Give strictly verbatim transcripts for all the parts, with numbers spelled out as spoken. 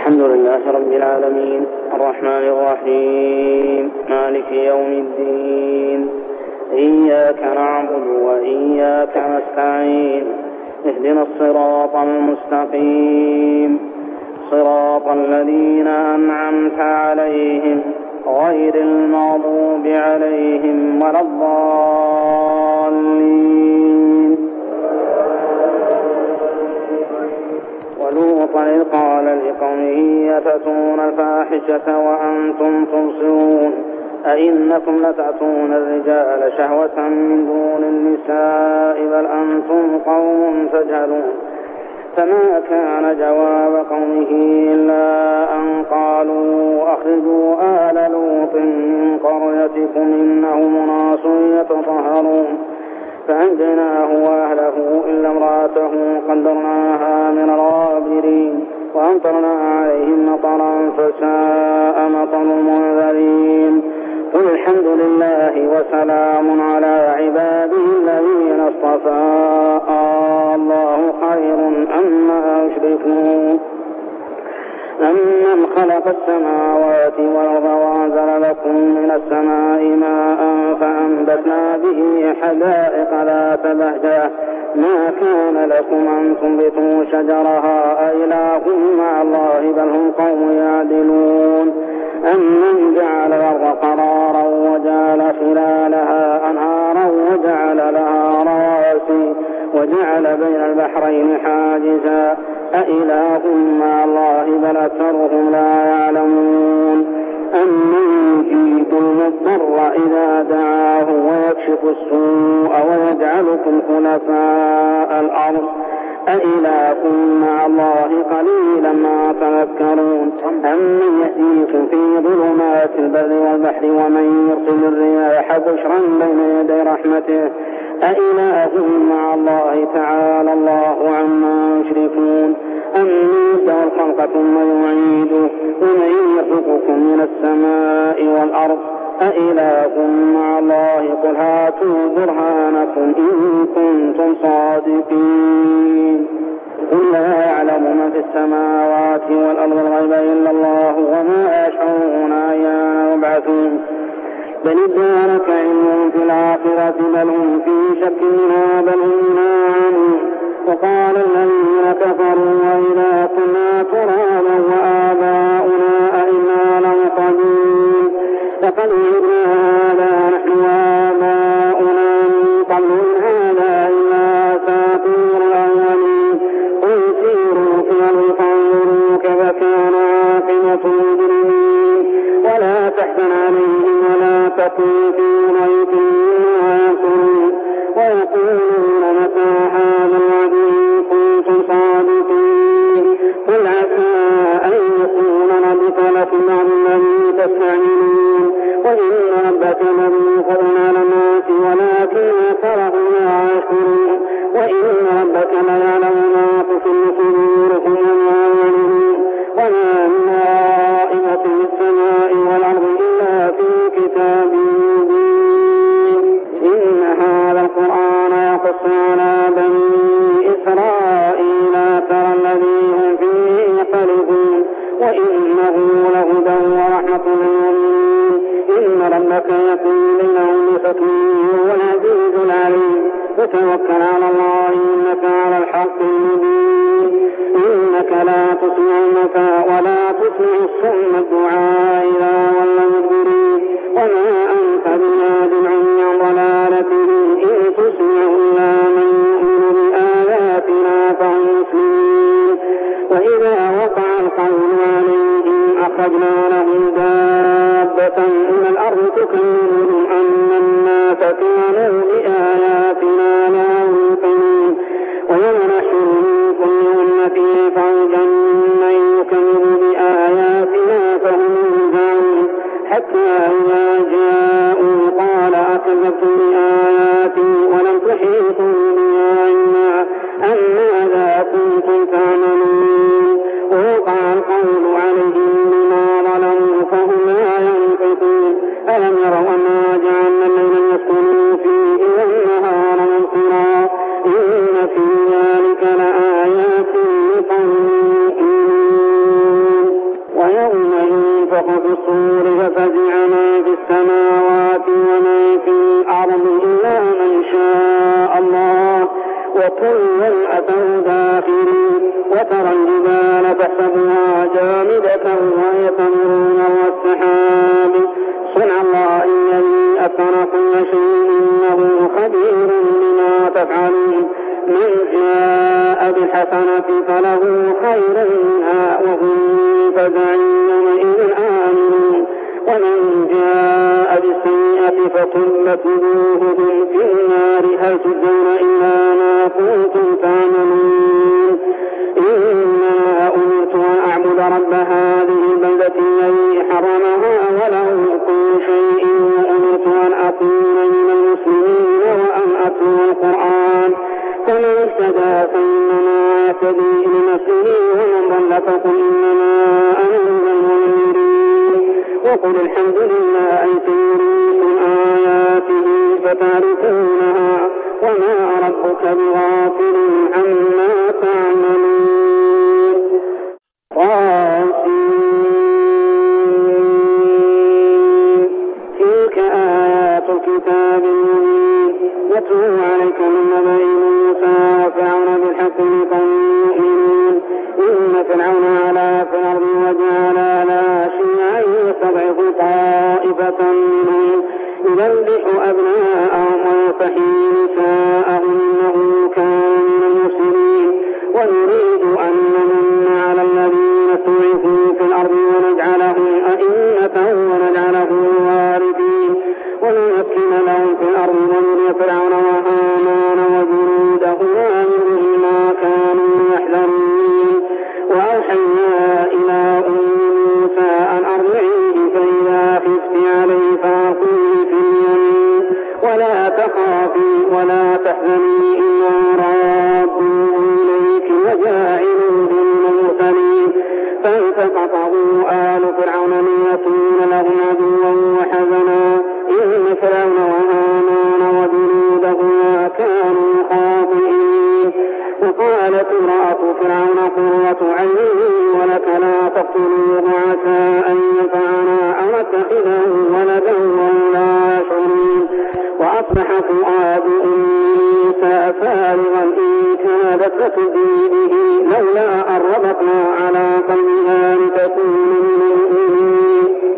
الحمد لله رب العالمين الرحمن الرحيم مالك يوم الدين إياك نعبد وإياك نستعين اهدنا الصراط المستقيم صراط الذين أنعمت عليهم غير المغضوب عليهم ولا الضالين. ولوطا إذ قال لقومه أتأتون الفاحشة وأنتم تبصرون أئنكم لتأتون الرجال شهوة من دون النساء بل أنتم قوم تجهلون. فما كان جواب قومه إلا أن قالوا أخرجوا آل لوط من قريتكم إنهم أناس يتطهرون. فأنجيناه وأهله إلا امرأته قدرناها من الغابرين وأمطرنا عليهم مطرا فساء مطر المنذرين. قل الحمد لله وسلام على عباده الذين اصطفى الله خير أما يشركون. أمن خلق السماوات والأرض وأنزل لكم من السماء ماء فأنبتنا به حدائق ذات بهجة ما كان لكم أن تنبتوا شجرها أإله مع الله بل هم قوم يعدلون. أمن جعل الأرض قرارا وجعل خلالها أنهارا وجعل لها رواسي وجعل بين البحرين حاجزا أإله مع الله بل أكثرهم لا يعلمون. أمن يجيب المضطر إذا دعاه ويكشف السوء ويجعلكم خلفاء الأرض أإله مع الله قليلا ما تذكرون. أمن يأتيكم في ظلمات البر والبحر ومن يرسل الرياح بشرا بين يدي رحمته أإله مع الله تعالى الله عما يشركون. أمن يبدأ الخلق ثم يعيده ومن يرزقكم من السماء والأرض أإله مع الله قل هاتوا برهانكم إن كنتم صادقين. قل لا يعلم من في السماوات والأرض الغيب إلا الله وما يشعرون أيان يبعثون. بل ادارك علمهم في الآخرة بل هم في شك منها بل هم ناعمون. وقال الذين كفروا وإذا كنا ترابا وآباؤنا أئنا لمقدمون لقد وعدنا هذا نحن وآباؤنا من قبل إن هذا إلا أساطير الأولين. قل سيروا في الأرض فانظروا كيف كان عاقبة المجرمين ولا تحزن عليهم ولا تكن في ضيق مما يمكرون ويقولون متى هذا الوعد إن كنتم صادقين. قل عسى أن يكون ربك لكم الذي تستعجلون وإن ربك لذو فضل على الناس ولكن أكثرهم لا يشكرون. وإن ربك ليعلم ما تكن صدوركم وما يعلمون وما من غائبة في السماء والأرض إلا في كتاب مبين. إن هذا القرآن يقص على بني إسرائيل ترى الذي هم فيه يختلفون وإنه لهدى ورحمة للمؤمنين. إن ربك يقول بينهم بحكمه هو العزيز العليم. وتوكل على الله إنك على الحق المبين. إنك لا تسمع الموتى ولا تسمع الصم الدعاء إذا ولوا مدبرين وما أنت بهاد عمي عن ضلالته إن تسمع إلا من يؤمن بآياتنا فهم مسلمين. وإذا وقع القول عليهم أخرجنا لهم دابة من الأرض تكلمهم أن الناس كانوا بآياتنا لا يوقنون. ويوم نحشر من كل أمة فوجا من يكذب بآياتنا فهم يوزعون حتى إذا جاءوا قال أكذبتم بآياتي ولم تحيطوا بها علما أم ماذا كنتم تعملون. ووقع القول عليهم بما ظلموا فهم وترى الجبال تحسبها جامدة وهي تمر مر السحاب صنع الله الذي أتقن كل شيء إنه خبير بما تفعلون من جاء بالحسنة فله خير منها وهم من فزع يومئذ آمنون ومن جاء بالسيئة فكبت وجوههم في النار هل تجزون إلا ما كنتم تعملون إنما أمرت أن أعبد رب هذه البلدة الذي حرمها وله كل شيء وأمرت أن أكون من المسلمين وأن أتلو القرآن فمن اهتدى فإنما يهتدي لنفسه ومن ضل فقل إنما أنا من المنذرين وقل الحمد لله سيريكم آياته فتعرفونها وما ربك بغافل عما تعملون. تلك آيات الكتاب المبين يتلو عليك من نبأ موسى وفرعون بالحق لقوم يؤمنون إن فرعون علا في الأرض وجعل لها شيعا يستضعف طائفة منهم يذبح أبناءهم ويستحيي نساءهم إنه كان من المفسدين ونريد أن نمن على الذين استضعفوا في الأرض ونجعلهم أئمة ونجعلهم الوارثين ونمكن لهم في الأرض ونري فرعون وهامان وجنودهما منهم ما كانوا يحذرون وأوحينا إلى أم موسى أن أرضعيه فإذا خفت عليه فألقيه في اليم ولا تخافي ولا تحزني إنا رادوه إليك وجاعلوه من المرسلين فالتقطه آل فرعون ليكون لهم عدوا وحزنا إن فرعون وهامان وجنودهما كانوا خاطئين وقالت امرأة فرعون قرة عين ولك لا تقتلوه عسى أن ينفعنا أو نتخذه ولدا وهم لا يشعرون وأصبح فؤاد أم موسى فارغا إن كادت لتبدي به لولا أن ربطنا على قلبها لتكون من المؤمنين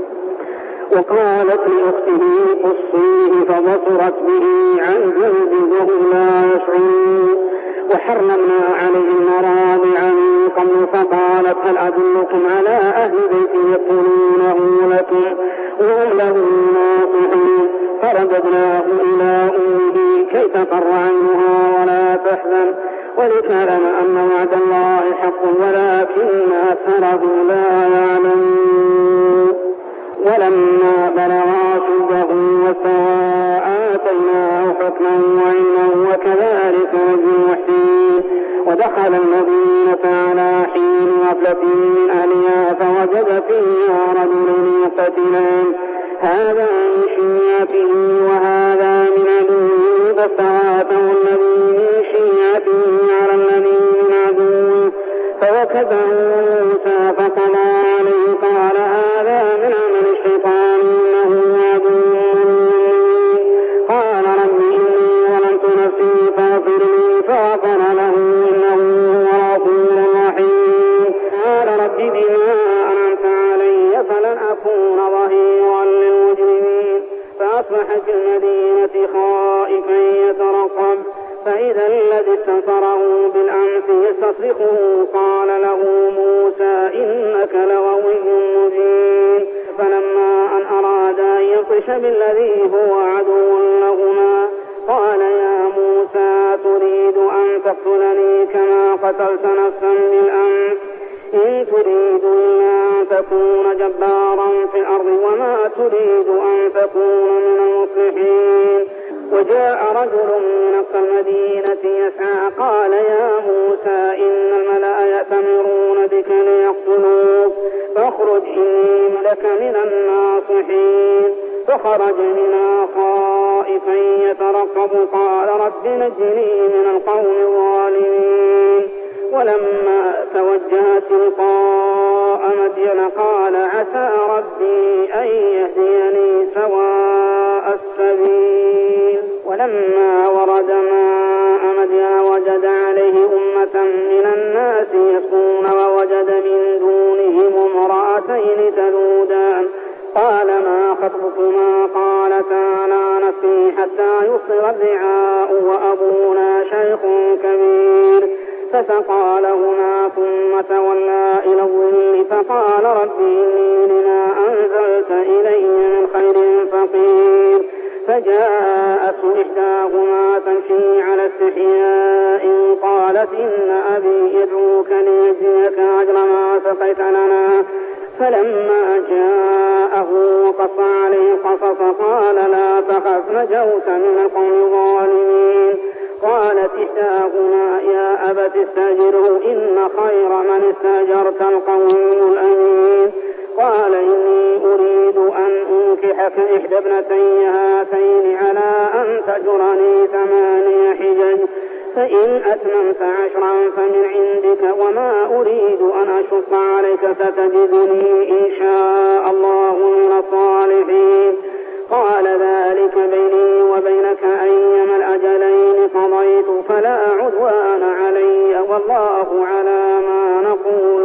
وقالت لأخته قصيه فبصرت به عن جنب وهم لا يشعرون وحرمنا عليه المراضع من قبل فقالت هل أدلكم على أهل بيت يكفلونه لكم وهم له ناصحون فرددناه إلى أمه كي تقر عينها ولا تحزن ولتعلم أن وعد الله حق ولكن أكثره لا يعلمون ولما بلغ أشده واستوى آتيناه حكما وعلما وكذلك نجزي المحسنين ودخل المدينة على حين غفلة من أهلها فوجد فيها رجلين يقتتلان هذا من شيعته وهذا من عدوه فاستغاثه الذي من شيعته على الذي من عدوه فوكزه موسى فقضى عليه قال هذا من عمل الشيطان إنه عدو قال رب إني ظلمت نفسي فاغفر لي فغفر له إنه هو الغفور الرحيم قال رب بما أنعمت علي فلن أكون ظهيرا للمجرمين فأصبح في المدينة خائفا يترقب فإذا الذي استنصره بالأمس يستصرخه قال له موسى إنك لغوي مبين فلما أن أراد أن يبطش بالذي هو عدو لهما قال يا موسى تريد أن تقتلني كما قتلت نفسا بالأمس إن تريد إلا أن تكون جبارا في الأرض وما تريد أن تكون من المصلحين وجاء رجل من أقصى المدينة يسعى قال يا موسى إن الملأ يأتمرون بك ليقتلوك فاخرج إني لك من الناصحين فخرج منها خائفا يترقب قال رب نجني من القوم الظالمين ولما توجه تلقاء مدين قال عسى ربي أن يهديني سواء السبيل ولما ورد ماء مدين وجد عليه أمة من الناس خطبكما قالتا لا نسقي حتى يصدر الرعاء وأبونا شيخ كبير فسقى لهما ثم تولى إلى الظل فقال رب إني لما أنزلت إلي من خير فقير فجاءته إحداهما تمشي على استحياء قالت إن أبي يدعوك ليجزيك أجر ما سقيت لنا فلما جاءه وقص عليه القصص قال لا تخف نجوت من القوم الظالمين قالت إحداهما يا أبت استأجره إن خير من استأجرت القوي الأمين قال إني أريد أن أنكحك إحدى ابنتي هاتين على أن تأجرني ثماني حجج فإن أتممت عشرا فمن عندك وما أريد أن أشق عليك ستجدني إن شاء الله من الصالحين قال ذلك بيني وبينك أيما الأجلين قضيت فلا عدوان علي والله على ما نقول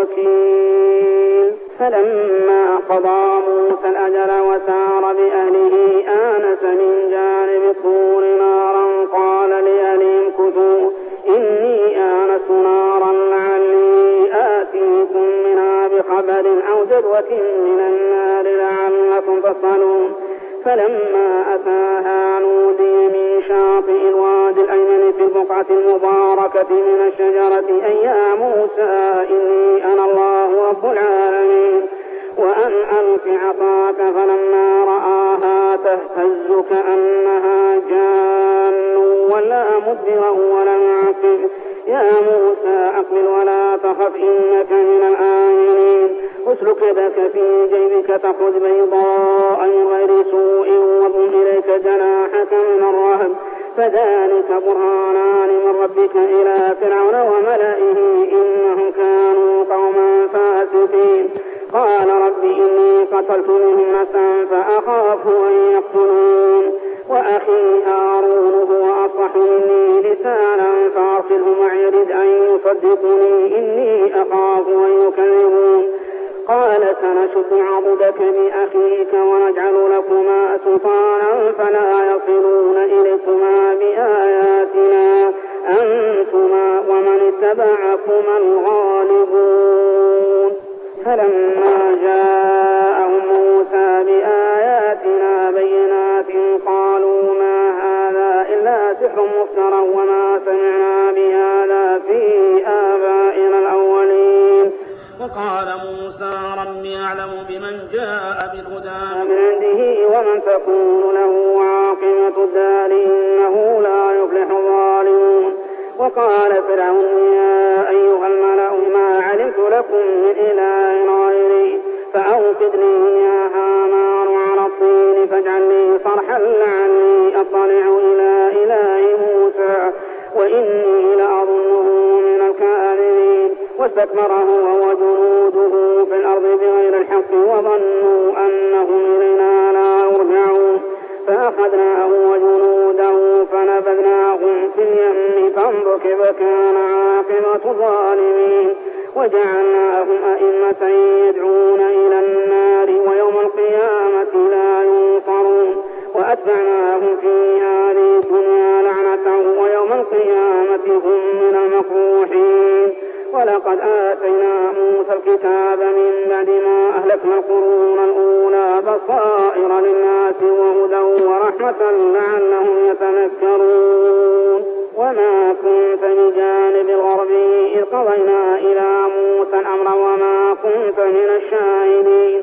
وكيل فلما قضى موسى الأجل وسار بأهله آنس من جانب الطور نارا قال لأهلهم كثوا إني آنست نارا لعلي آتيكم منها بخبر أو جذوة من النار لعلكم تصلون فلما أتاها نودي من شاطئ الوادي الأيمن في البقعة المباركة من الشجرة أي يا موسى إني أنا الله رب العالمين وأن ألق عصاك فلما رآها تهتز كأنها جان ولا مدبرا ولم يعقب يا موسى أقبل ولا تخف إنك من الآمنين اسلك يدك في جيبك تخرج بيضاء من غير سوء واضم إليك جناحك من الرهب فذلك برهانان من ربك إلى فرعون وملئه إنهم كانوا قوما فاسقين قال رب إني قتلت منهم نفسا فأخاف أن يقتلون وأخي هارون هو أصلح مني لسانا فأرسله معي رد أن يصدقني إني أخاف أن يكذبون قال سنشد عضدك بأخيك ونجعل لكما سلطانا فلا يصلون إليكما بآياتنا أنتما ومن اتبعكما الغالبون فلما جاءهم موسى بآياتنا بينات قالوا ما هذا إلا سحر مفترى وما سمعنا بهذا في آبائنا الأولين وقال موسى ربي أعلم بمن جاء بالهدى من عنده ومن تكون له عاقبة الدار إنه لا يفلح الظالمون وقال فرعون يا أيها الملأ ما علمت لكم من إله غيري فأوقد لي يا هامان على الطين فاجعل لي صرحا لعلي أطلع إلى إله موسى وإني لأظنه من الكاذبين واستكبر هو وجنوده في الأرض بغير الحق وظنوا أنهم إلينا لا يرجعون فأخذناه وجنوده فنبذناهم في اليم فانظر كيف كان عاقبة الظالمين وجعلناهم أئمة يدعون إلى النار ويوم القيامة لا ينصرون وأتبعناهم في هذه الدنيا لعنة ويوم القيامة هم من المقبوحين ولقد آتينا موسى الكتاب من بعد ما أهلكنا القرون الأولى بصائر للناس وهدى ورحمة لعلهم يتذكرون وما كنت بجانب الغربي إذ قضينا إلى موسى الأمر وما كنت من الشاهدين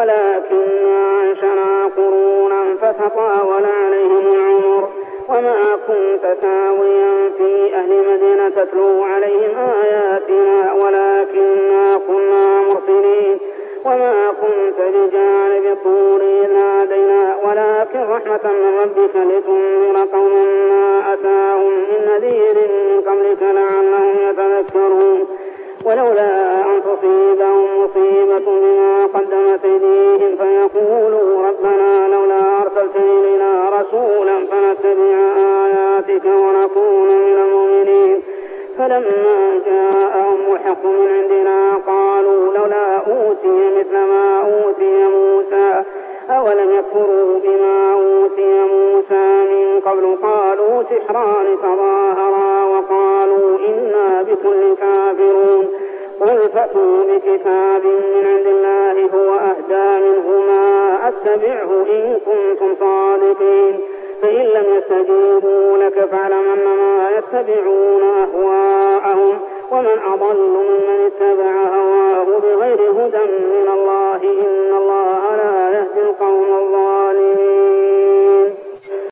ولكننا أنشأنا قرونا فتطاول عليهم العمر وما كنت ساويا في أهل مدينة تتلو عليهم آياتنا ولكننا كنا مرسلين وما كنت بجانب الطور إذ نادينا ولكن رحمة من ربك لتنذر قوما ما أتاهم من نذير من قبلك لعلهم يتذكرون ولولا أن تصيبهم مصيبة بما قدمت أيديهم فيقولوا ربنا لولا أرسلت إلينا رسولا فنتبع آياتك ونكون من المؤمنين فلما جاءهم الحق من عندنا قالوا لولا أوتي مثل ما أوتي موسى أولم يكفروا بما أوتي موسى من قبل قالوا سحران تظاهرا وقالوا إنا بكل كافرون قل فأتوا بكتاب من عند الله هو أهدى منهما أتبعه إن كنتم صادقين فإن لم يستجيبوا لك فاعلم أنما يتبعون أهواءهم ومن أضل ممن اتبع هواه بغير هدى من الله